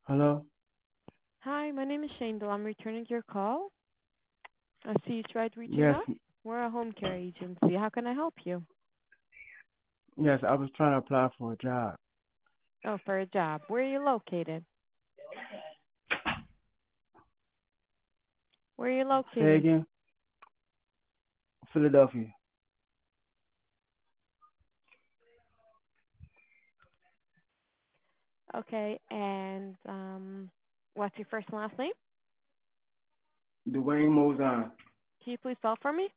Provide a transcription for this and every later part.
Hello? Hi, my name is Shane Doe. I'm returning your call. I see you tried reaching Yes, out. We're a home care agency. How can I help you? yes, I was trying to apply for a job. Oh, for a job. Where are you located? Where are you Say located? again? Philadelphia. Okay, and what's your first and last name? Dwayne Mozan. Can you please spell for me?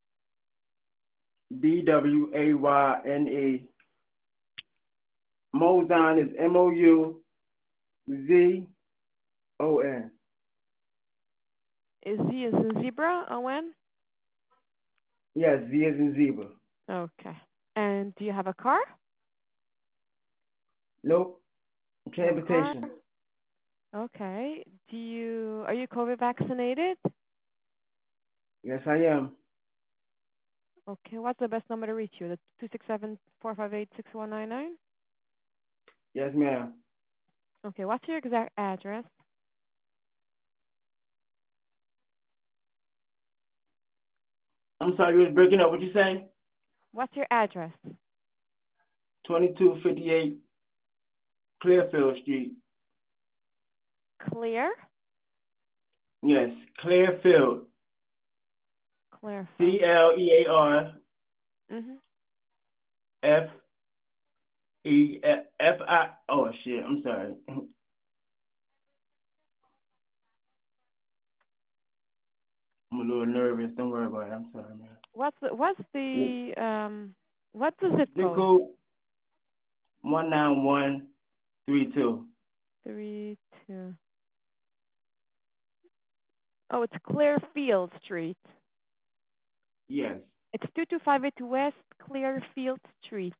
Dwayne. Mozan is Mouzon. Is Z as in zebra? O-N? Yes, Z is in zebra. Okay. And do you have a car? Nope. No car. Transportation. Okay. Are you COVID vaccinated? Yes, I am. Okay. What's the best number to reach you? The 267-458-6199? Yes, ma'am. Okay. What's your exact address? I'm sorry, you was breaking up. What you say? What's your address? 2258 Clearfield Street. Clear? Yes, Clearfield. Clearfield. Clearfield. Mhm. Oh shit, I'm sorry. I'm a little nervous. Don't worry about it. I'm sorry, man. What's the zip Zip code? code 19132. 32. Oh, it's Clearfield Street. Yes. It's 2258 West Clearfield Street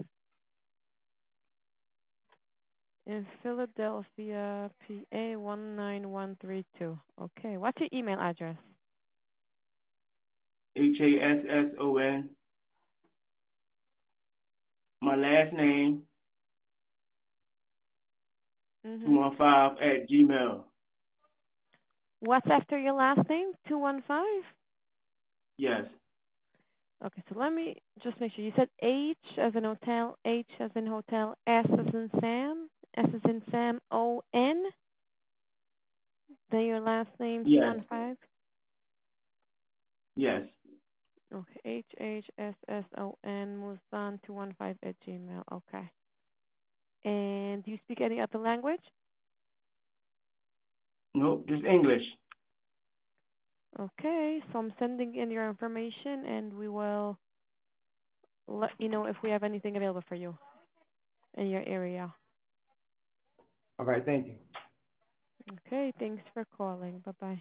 in Philadelphia, PA 19132. Okay. What's your email address? HASSON. My last name Mhm. 215 at Gmail. What's after your last name? 215? Yes. Okay, so let me just make sure. You said H as in hotel, H as in hotel, S as in Sam, S as in Sam, O-N, then your last name, Yes. 215? Yes. Okay, H-H-S-S-O-N, Musan 215 at Gmail. Okay. And do you speak any other language? Nope. Just English. Okay, so I'm sending in your information and we will let you know if we have anything available for you in your area. All right. Thank you. Okay, thanks for calling. Bye-bye.